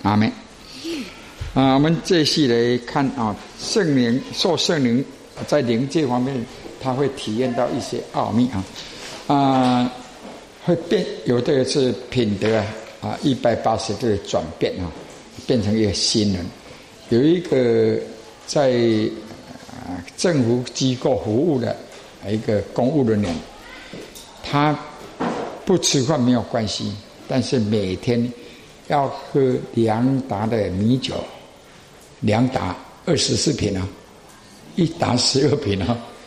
阿们。我们继续来看圣灵受圣灵在灵界方面，他会体验到一些奥秘会变，有的是品德180度的转变变成一个新人。有一个在政府机构服务的一个公务人员，他不吃饭没有关系，但是每天要喝2打的米酒，2打24瓶1打12瓶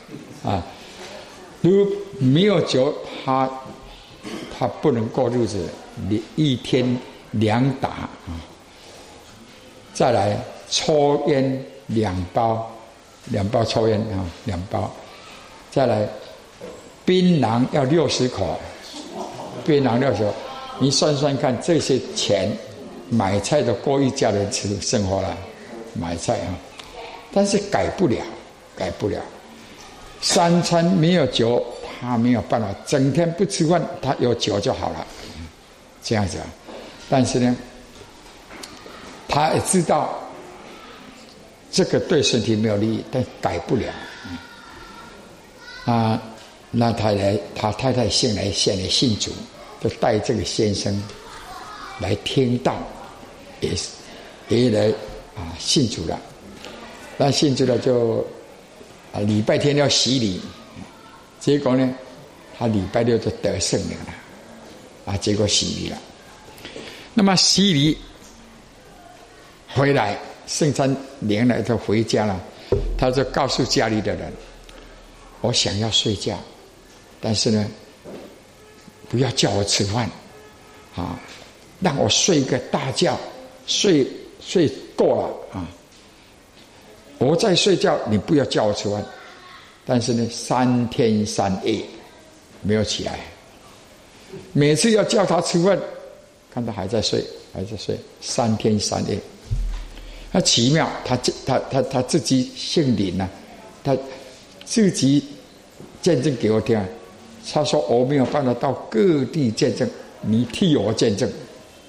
如果没有酒，他不能过日子，一天2打再来抽烟2包抽烟2包，再来槟榔要60口，槟榔60口，你算算看，这些钱买菜都够一家人吃生活了，买菜但是改不了，3餐没有酒，他没有办法，整天不吃饭，他有酒就好了，这样子但是呢，他也知道这个对身体没有利益，但改不了那他太太先来信主，就带这个先生来听道，也来信主了。那信主了就礼拜天要洗礼，结果呢，他礼拜六就得圣灵了结果洗礼了。那么洗礼回来，圣餐领了就回家了，他就告诉家里的人，我想要睡觉，但是呢，不要叫我吃饭让我睡一个大觉，睡够了我在睡觉，你不要叫我吃饭。但是呢，3天3夜没有起来，每次要叫他吃饭，看他还在睡，3天3夜。那奇妙，他自己姓林他自己见证给我听，他说我没有办法到各地见证，你替我见证。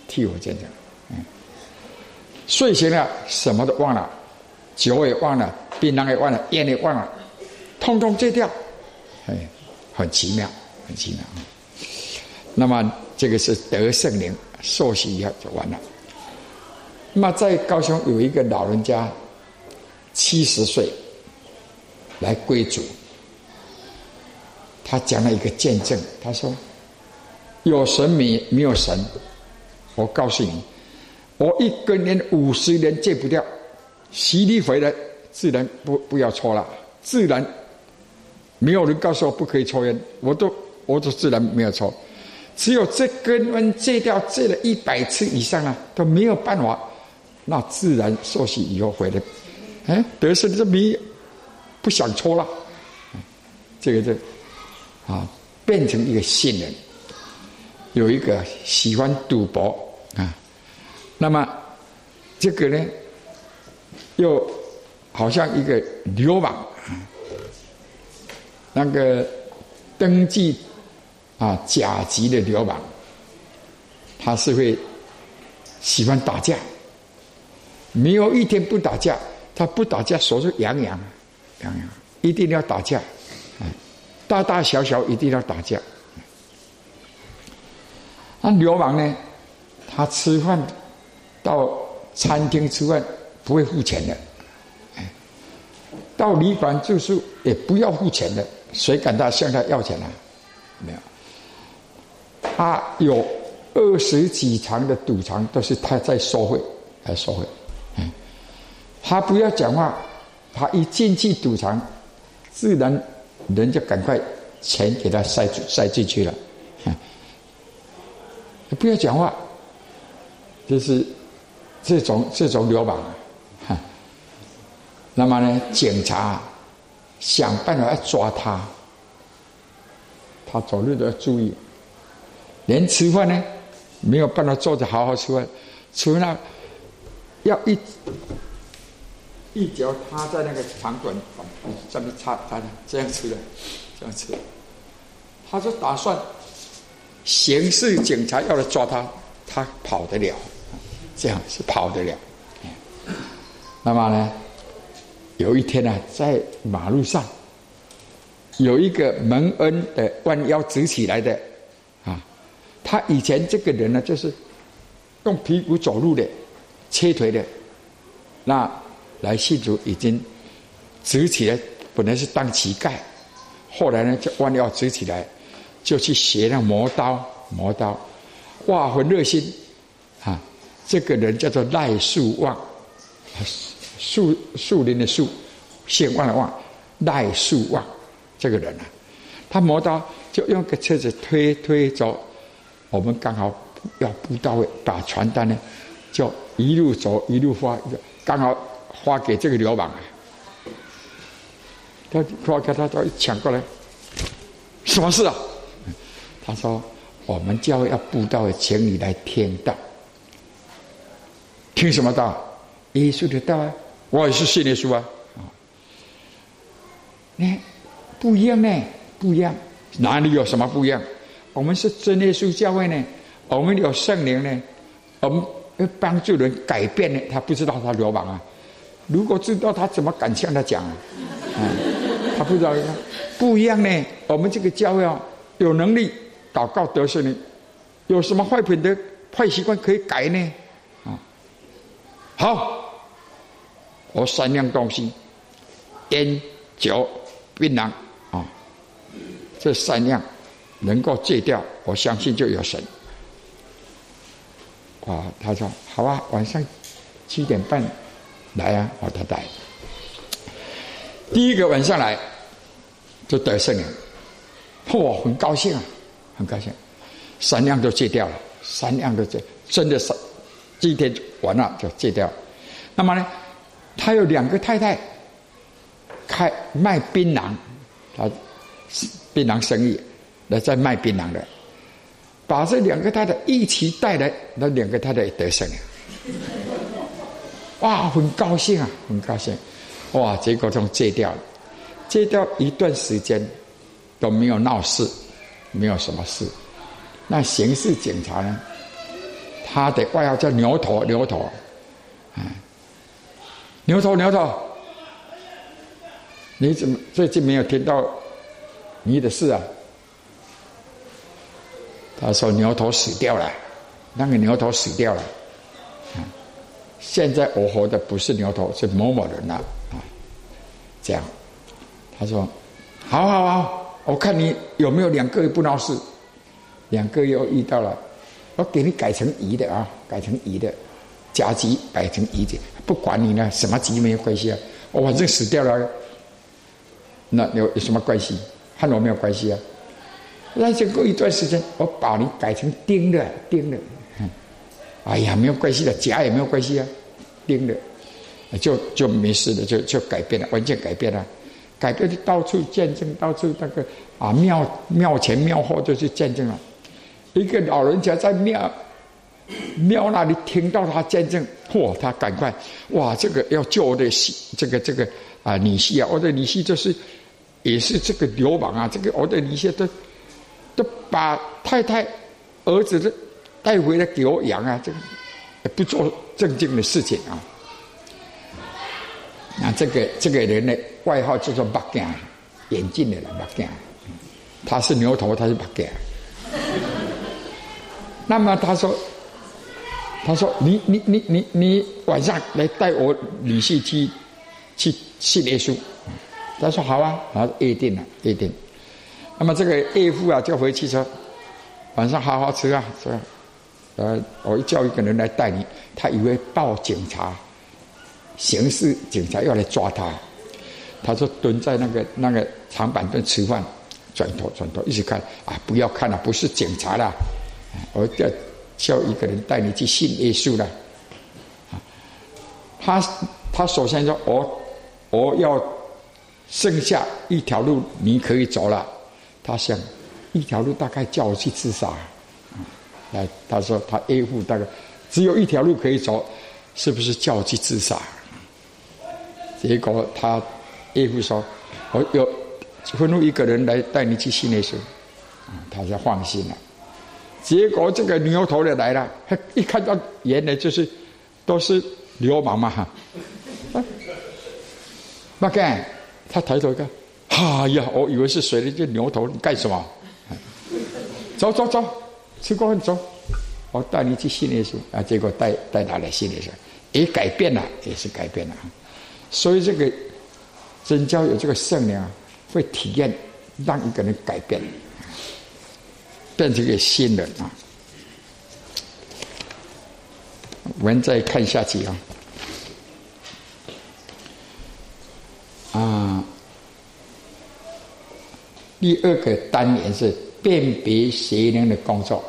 睡醒了什么都忘了，酒也忘了，槟榔也忘了，烟也忘了，通通戒掉，很奇妙。那么这个是得圣灵受洗以后就完了。那么在高雄有一个老人家70岁来归主，他讲了一个见证，他说有神没有神，我告诉你，我一根烟50年戒不掉，洗礼回来自然不要抽了，自然没有人告诉我不可以抽烟，我都自然没有抽。只有这根烟戒掉，戒了100次以上都没有办法，那自然受洗以后回来得圣灵就不想抽了，这个就变成一个新人。有一个喜欢赌博那么这个呢又好像一个流氓那个登记甲级的流氓，他是会喜欢打架，没有一天不打架，他不打架手就痒痒，一定要打架，大大小小一定要打架。那流氓呢，他吃饭到餐厅吃饭不会付钱的，到旅馆住宿也不要付钱的，谁敢向他要钱没有。他有20几场的赌场都是他在收费，他不要讲话，他一进去赌场，自然人就赶快钱给他塞进去了，不要讲话，就是这种流氓那么呢，警察想办法要抓他，他走路都要注意，连吃饭呢没有办法坐着好好吃饭，吃饭要一脚踏在那个长滚上面插这样吃的，他就打算刑事警察要来抓他，他跑得了， 这样是跑得了。那么呢，有一天呢，在马路上有一个蒙恩的弯腰直起来的啊，他以前这个人呢，就是用屁股走路的，切腿的，那来信主已经直起来，本来是当乞丐，后来呢就弯腰直起来，就去学那磨刀，哇，很热心啊！这个人叫做赖树旺，树林的树，姓旺的旺，赖树旺这个人啊，他磨刀就用个车子推走，我们刚好要布到位，把传单呢就一路走一路发，刚好发给这个流氓啊。他就抢过来，什么事啊？他说：“我们教会要布道位，请你来听道。听什么道？耶稣的道啊！我也是信耶稣啊！不一样呢，不一样。哪里有什么不一样？我们是真耶稣教会呢，我们有圣灵呢，我们要帮助人改变呢。他不知道他流氓啊，如果知道他怎么敢向他讲啊？他不知道，不一样呢。我们这个教会啊，有能力祷告得胜呢，有什么坏习惯可以改呢？好，我3样东西：烟、酒、槟榔啊，这3样能够戒掉，我相信就有神。哇，他说好啊，晚上7点半来啊，他来。第一个晚上来就得圣灵，很高兴啊，很高兴，3样都戒掉了，3样都戒，真的是今天完了就戒掉。那么呢，他有2个太太，卖槟榔，他槟榔生意，来在卖槟榔的，把这2个太太一起带来，那2个太太也得圣灵，哇，很高兴啊，很高兴。哇！结果就戒掉了，戒掉一段时间都没有闹事，没有什么事。那刑事警察呢？他的外号叫牛头，牛头，你怎么最近没有听到你的事啊？他说牛头死掉了，那个牛头死掉了。现在我活的不是牛头，是某某人了。这样，他说：“好，我看你有没有2个月不闹事，2个月又遇到了，我给你改成乙的啊，改成乙的，甲级改成乙级，不管你呢，什么级没有关系啊，我反正死掉了，那有什么关系？和我没有关系啊。那就过一段时间，我把你改成丁的，哎呀，没有关系的，甲也没有关系啊，丁的。”就没事了，就改变了，完全改变了，改变到处见证，到处那个庙前庙后就去见证了。一个老人家在庙那里听到他见证，他赶快，哇，这个要救我的这个女婿啊，我的女婿也是这个流氓啊，这个我的女婿都把太太儿子的带回来给我养啊，这个不做正经的事情啊。那这个人的外号叫做目镜，眼镜的人目镜，他是牛头，他是目镜。那么他说你晚上来带我女婿去信耶稣。他说好啊，然后约定了。那么这个岳父啊就回去说，晚上好好吃啊，我叫一个人来带你，他以为报警察。刑事警察要来抓他，他说蹲在那个长板凳吃饭，转头一直看啊，不要看了，不是警察啦，我要叫一个人带你去信耶稣了。他首先说我要剩下一条路你可以走了，他想一条路大概叫我去自杀，他说他岳父大概只有一条路可以走，是不是叫我去自杀？结果他岳父说：“我有吩咐一个人来带你去信耶稣。”他就放心了。结果这个牛头的来了，他一看到原来就是都是流氓嘛哈。那干，他抬头一看，哎呀，我以为是谁的这牛头，你干什么？走走走，吃过饭走，我带你去信耶稣啊！结果带他来信耶稣，也改变了，也是改变了。所以这个真教有这个圣灵啊，会体验让一个人改变，变成一个新人啊。我们再看下去第二个单元是辨别邪灵的工作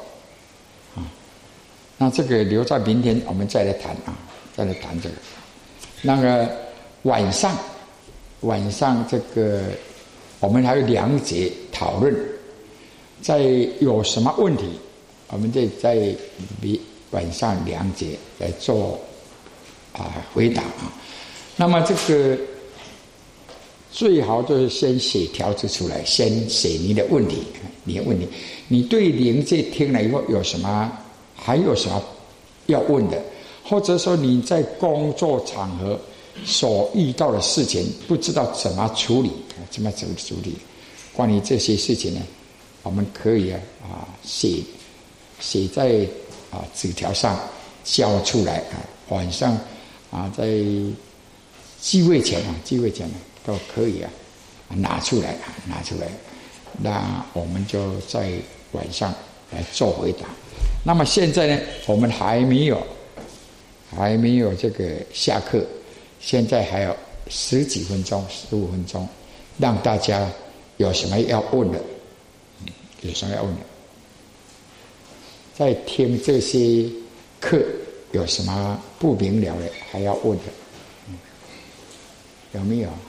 那这个留在明天我们再来谈再来谈这个。那个晚上这个我们还有2节讨论，在有什么问题，我们就在晚上2节来做回答那么这个最好就是先写条子出来，先写你的问题，你对灵界听了以后还有什么要问的，或者说你在工作场合所遇到的事情不知道怎么处理，关于这些事情呢，我们可以写在纸条上交出来晚上在聚会前都可以拿出来，那我们就在晚上来做回答。那么现在呢，我们还没有这个下课，现在还有10几分钟、15分钟，让大家有什么要问的，在听这些课有什么不明了的还要问的，有没有？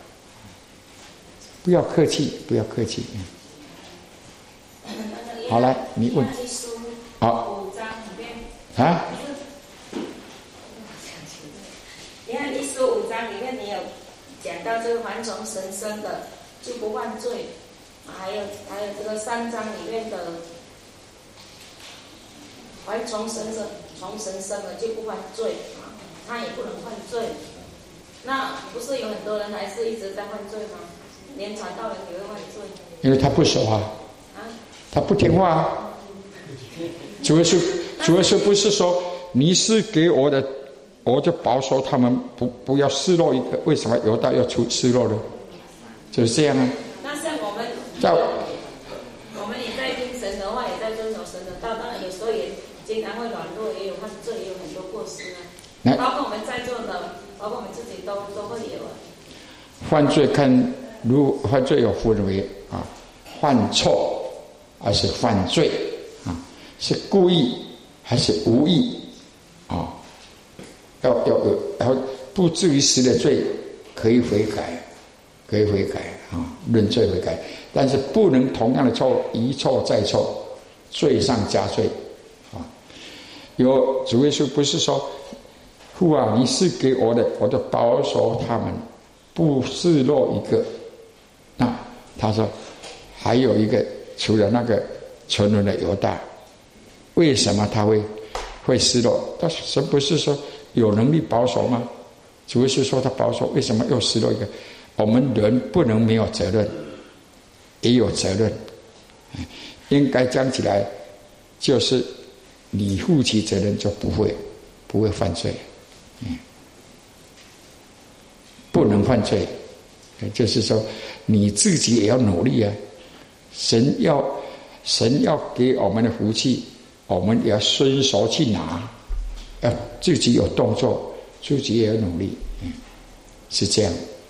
不要客气。好来，你问。好。 5章里面你看15章里面，你有讲到这个凡从神生的就不犯罪，还有这个3章里面的凡从神生的就不犯罪他也不能犯罪。那不是有很多人还是一直在犯罪吗？连传道人也会犯罪， 因为他不守他不听话主要是不是说你是给我的，我就保守他们不要失落一个，为什么犹大要失落呢？就是这样那像我们也在听神的话，也在遵守神的道，当然有时候也经常会软弱，也有犯罪，也有很多过失包括我们在座的，包括我们自己都会有犯罪犯罪有分为犯错还是犯罪是故意还是无意要不至于死的罪可以悔改认罪悔改，但是不能同样的错误一错再错，罪上加罪有主耶稣不是说父你是给我的，我就保守他们不失落一个。那他说还有一个，除了那个纯纯的犹大，为什么他会失落？他神不是说有能力保守吗？主要是说他保守，为什么又失落一个？我们人不能没有责任，也有责任，应该讲起来就是你负起责任就不会犯罪，不能犯罪，就是说你自己也要努力神要给我们的福气，我们也要伸手去拿，要自己有动作，自己也要努力，是这样。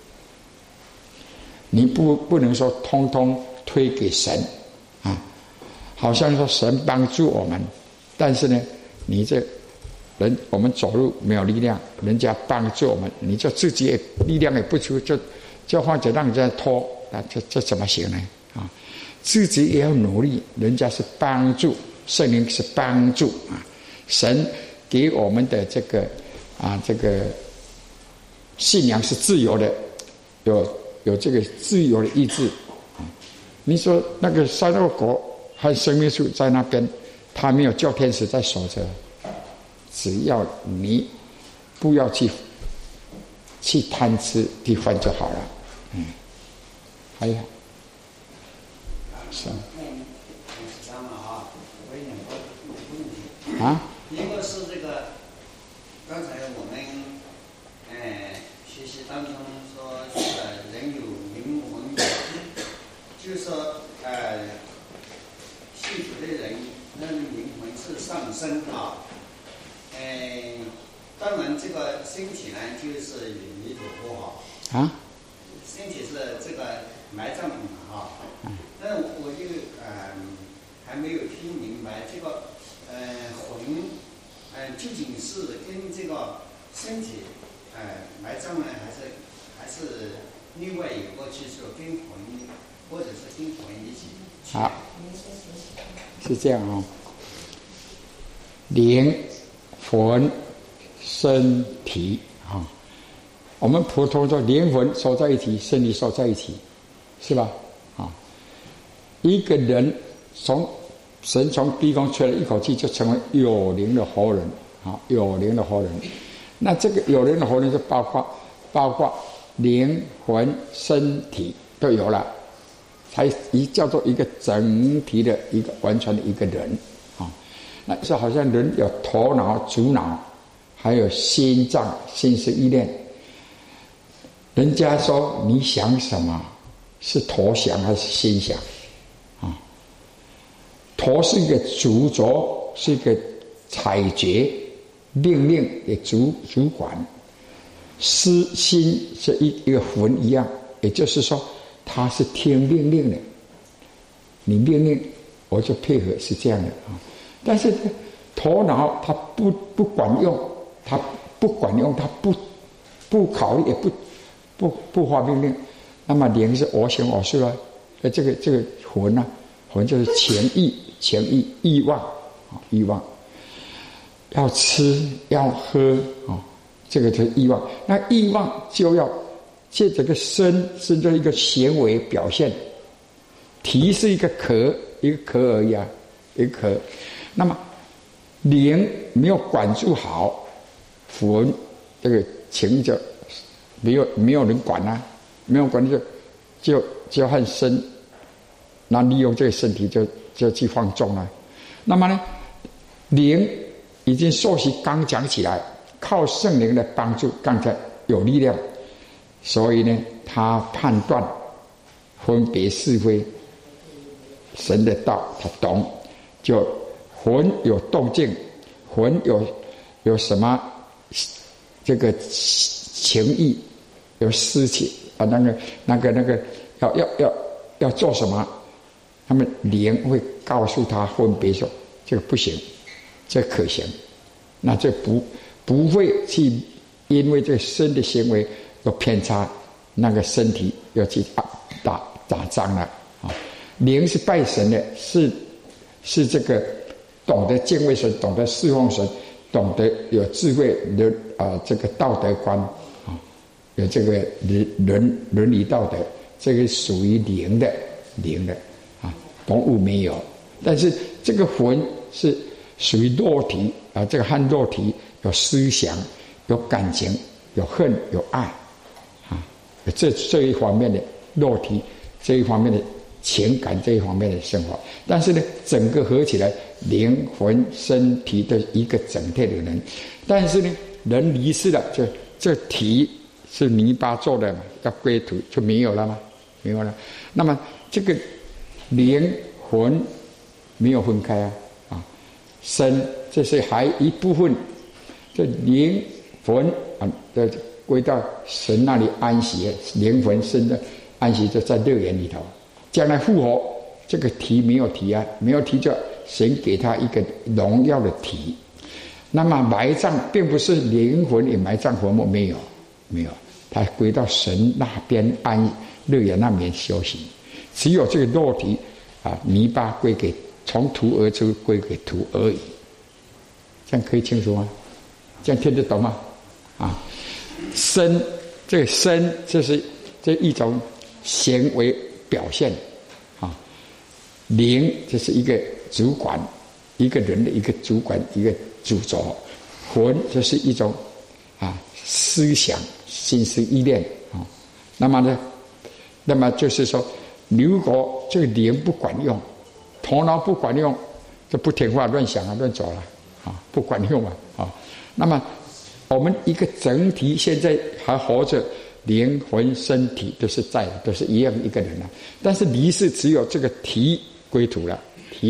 你不能说通通推给神好像说神帮助我们，但是呢，你这人我们走路没有力量，人家帮助我们，你就自己也力量也不出，就或者让人家拖，这怎么行呢？自己也要努力，人家是帮助，圣灵是帮助神给我们的这个信仰是自由的，有这个自由的意志你说那个善恶果和生命树在那边，他没有叫天使在守着，只要你不要去贪吃去犯就好了。还有是啊， 一个是这个，刚才我们学习当中说人有灵魂，就是说信主的人那灵魂是上升啊。当然这个身体呢就是弥陀佛啊，身体是这个埋葬品啊。但我就还没有听明白这个魂究竟是跟这个身体埋葬呢，还是另外有个就是跟魂，或者是跟魂一起？ 好，是这样哦。灵魂身体啊，我们普通说灵魂收在一起，身体收在一起，是吧？一个人神从鼻孔吹了一口气，就成为有灵的活人啊，有灵的活人。那这个有灵的活人就包括灵魂、身体都有了，才叫做一个整体的一个完全的一个人啊。那是好像人有头脑、主脑，还有心脏、心思意念。人家说你想什么，是头想还是心想？头是一个主着，是一个采决命令的主管，心是一个魂一样，也就是说他是听命令的，你命令我就配合，是这样的啊。但是头脑他不管用，他不考虑，也不发命令。那么灵是我行我素了，这个魂啊，魂就是情欲欲望啊，欲望要吃要喝啊，这个就是欲望。那欲望就要借这个身是这一个行为表现，体是一个壳而已啊，一个壳。那么灵没有管住好，魂这个情就没有人管啊，没有管就很深，那利用这个身体就去放纵了。那么呢，灵已经受洗刚讲起来，靠圣灵的帮助，刚才有力量，所以呢，他判断分别是非，神的道他懂，就魂有动静，魂有什么这个情意，有思情啊，那个要做什么，他们灵会告诉他分别说这个不行，这可行，那这不会去因为这个身的行为有偏差，那个身体要去打仗了啊。灵是拜神的，是这个懂得敬畏神，懂得侍奉神，懂得有智慧的这个道德观啊，有这个伦理道德，这个属于灵的啊，动物没有。但是这个魂是属于肉体啊，这个和肉体有思想、有感情、有恨、有爱啊，这一方面的肉体，这一方面的情感，这一方面的生活。但是呢，整个合起来，灵魂身体的一个整体的人。但是呢，人离世了，就这体是泥巴做的嘛，要归土就没有了吗？没有了。那么这个灵魂没有分开啊，身这是还一部分，这灵魂啊，归到神那里安息，灵魂身的安息就在乐园里头。将来复活，这个体没有体啊，没有体就神给他一个荣耀的体。那么埋葬并不是灵魂也埋葬坟墓，没有，他归到神那边乐园那边修行。只有这个肉体啊，泥巴归给从土而出，归给土而已。这样可以清楚吗？这样听得懂吗？啊，身这个身就是这一种行为表现啊，灵就是一个主管，一个人的一个主管，一个主轴，魂就是一种思想、心思意念啊。那么呢，那么就是说，如果这个灵不管用，头脑不管用，就不听话、乱想啊、乱走了不管用那么我们一个整体现在还活着，灵魂、身体都是在的，都是一样一个人但是离世只有这个体归土了，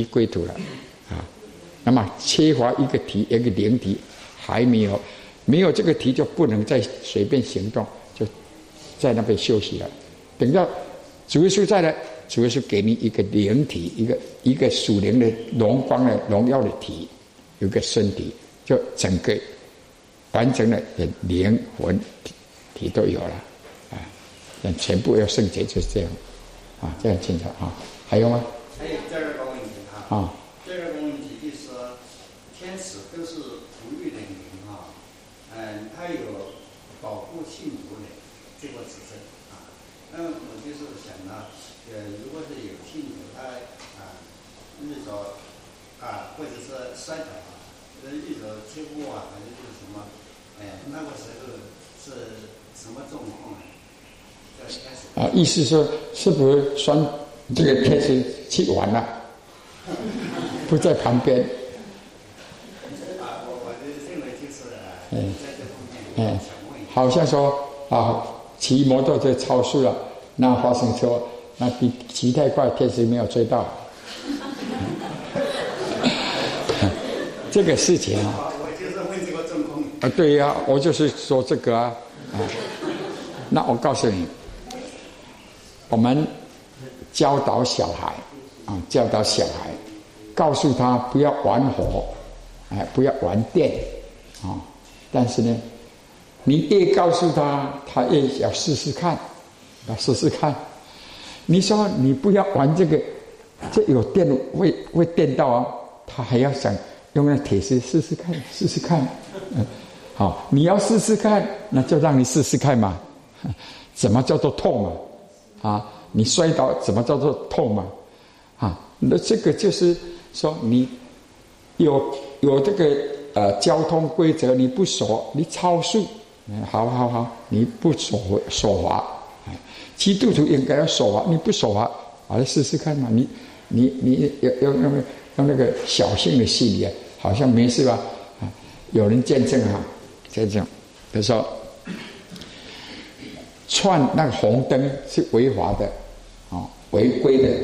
那么缺乏一个体，一个灵体还没有这个体，就不能再随便行动，就在那边休息了。等到主耶稣再来，主耶稣给你一个灵体，一个属灵的荣光的荣耀的体，有个身体，就整个完整的灵魂体都有了全部要圣洁，就是这样这样清楚还有吗？ 还有第二个问题第二个问题就是说，天使都是不育的灵他有保护信徒的这个职责那么我就是想呢，如果是有信徒他遇着或者是摔倒遇着车祸还是什么那个时候是什么状况意思说是不是这个天使去玩了不在旁边我认为就是在这方面好像说骑摩托车超速了，那发生车，那骑太快，天使没有追到这个事情我就是问这个状况对呀我就是说这个那我告诉你，我们教导小孩告诉他不要玩火不要玩电但是呢你越告诉他，他越要试试看你说你不要玩这个，这有电会电到他还要想用那铁丝试试看好，你要试试看，那就让你试试看嘛怎么叫做痛你摔倒怎么叫做痛嘛那这个就是说你有这个交通规则你不守，你超速好你不守法基督徒应该要守法，你不守法来试试看嘛你要用那个小性的心理好像没事吧有人见证见证比如说串那个红灯是违法的违规的，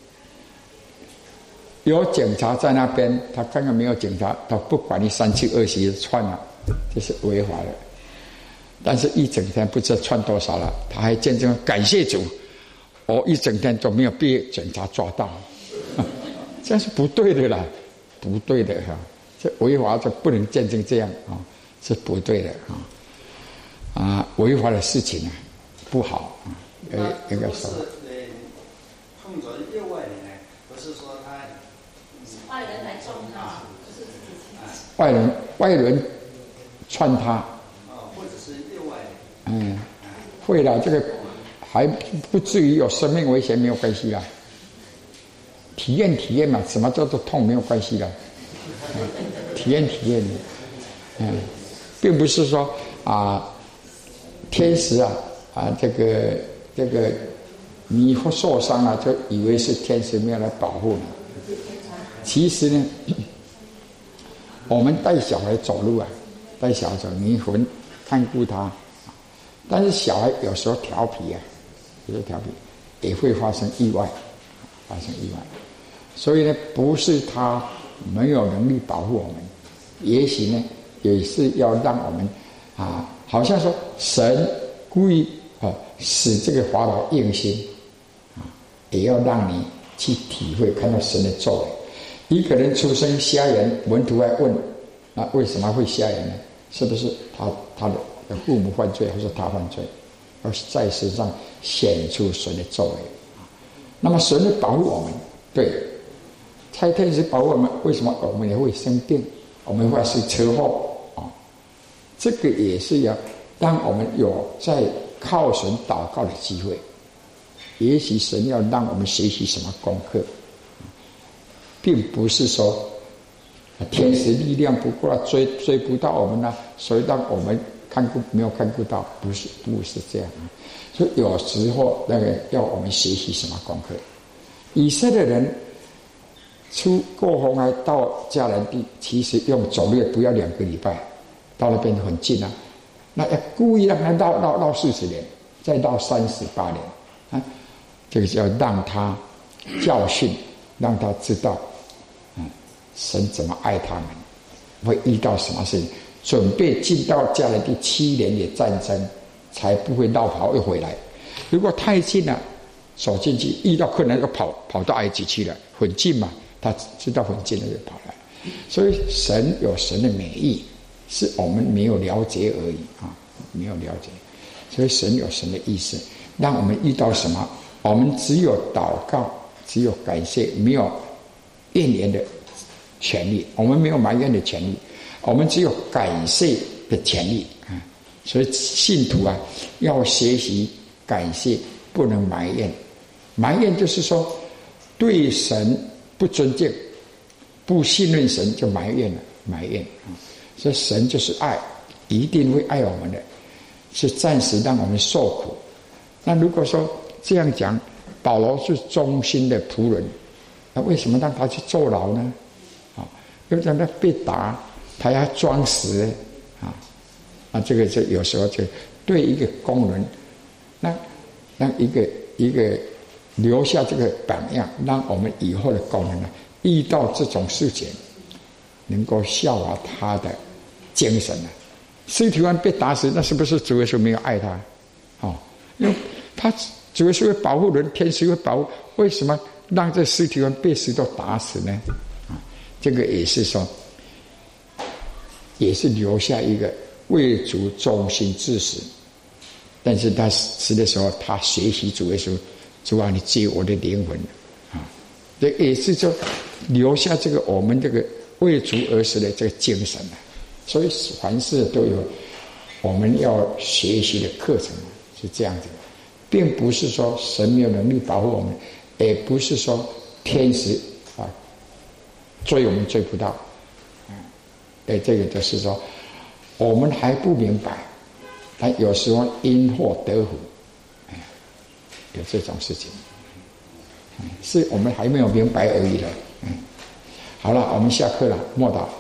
有警察在那边，他刚刚没有警察，他不管你3七20串了，这是违法的。但是一整天不知道串多少了，他还见证感谢主，我一整天都没有被警察抓到，这是不对的啦，不对的这违法就不能见证这样是不对的违法的事情不好应该说。 碰着右外人不是说他外人来撞他，不是自己外人串他或者是右外人会啦，这个还不至于有生命危险，没有关系啦。体验嘛，什么叫做痛没有关系啦。体验并不是说天使这个你会受伤了就以为是天使没有来保护你。其实呢，我们带小孩走路带小孩走，你很看顾他，但是小孩有时候调皮也会发生意外，所以呢，不是他没有能力保护我们，也许呢，也是要让我们好像说神故意使这个法老硬心也要让你去体会看到神的作为。一个人出生瞎眼，门徒还问那为什么会瞎眼呢？是不是他的父母犯罪，还是他犯罪？而在世上显出神的作为。那么神会保护我们，对，差天使保护我们，为什么我们也会生病，我们会是车祸这个也是要让我们有在靠神祷告的机会。也许神要让我们学习什么功课，并不是说天使力量不够追不到我们所以让我们没有看顾到，不是这样啊。所以有时候那个要我们学习什么功课？以色列人过红海到迦南地，其实用走路不要2个礼拜，到那边很近啊。那要故意让他绕40年，再绕38年啊，这个叫让他教训，让他知道，神怎么爱他们，会遇到什么事情，准备进到迦南地7年的战争，才不会绕跑又回来。如果太近了，走进去遇到困难又跑到埃及去了，很近嘛，他知道很近了就跑来。所以神有神的美意，是我们没有了解而已啊，没有了解。所以神有神的意思，让我们遇到什么，我们只有祷告，只有感谢，没有怨言的权利，我们没有埋怨的权利，我们只有感谢的权利啊。所以信徒啊，要学习感谢，不能埋怨。埋怨就是说对神不尊敬，不信任神就埋怨了，埋怨啊。所以神就是爱，一定会爱我们的，是暂时让我们受苦。那如果说这样讲，保罗是忠心的仆人，那为什么让他去坐牢呢？啊，又让他被打，他要装死啊，这个就有时候就对一个工人，那让一个留下这个榜样，让我们以后的工人呢，遇到这种事情，能够效法他的精神啊。司提反被打死，那是不是主耶稣没有爱他？因为他主耶稣会保护人，天使会保护，为什么让这司提反被石头打死呢？这个也是说，也是留下一个为主忠心至死。但是他死的时候，他学习主耶稣，主啊，你接我的灵魂啊！这也是说留下这个我们这个为主而死的这个精神啊。所以凡事都有我们要学习的课程，是这样子的，并不是说神没有能力保护我们，也不是说天使追我们追不到，这个就是说我们还不明白，但有时候因祸得福，有这种事情，是我们还没有明白而已了。好了，我们下课了，默祷。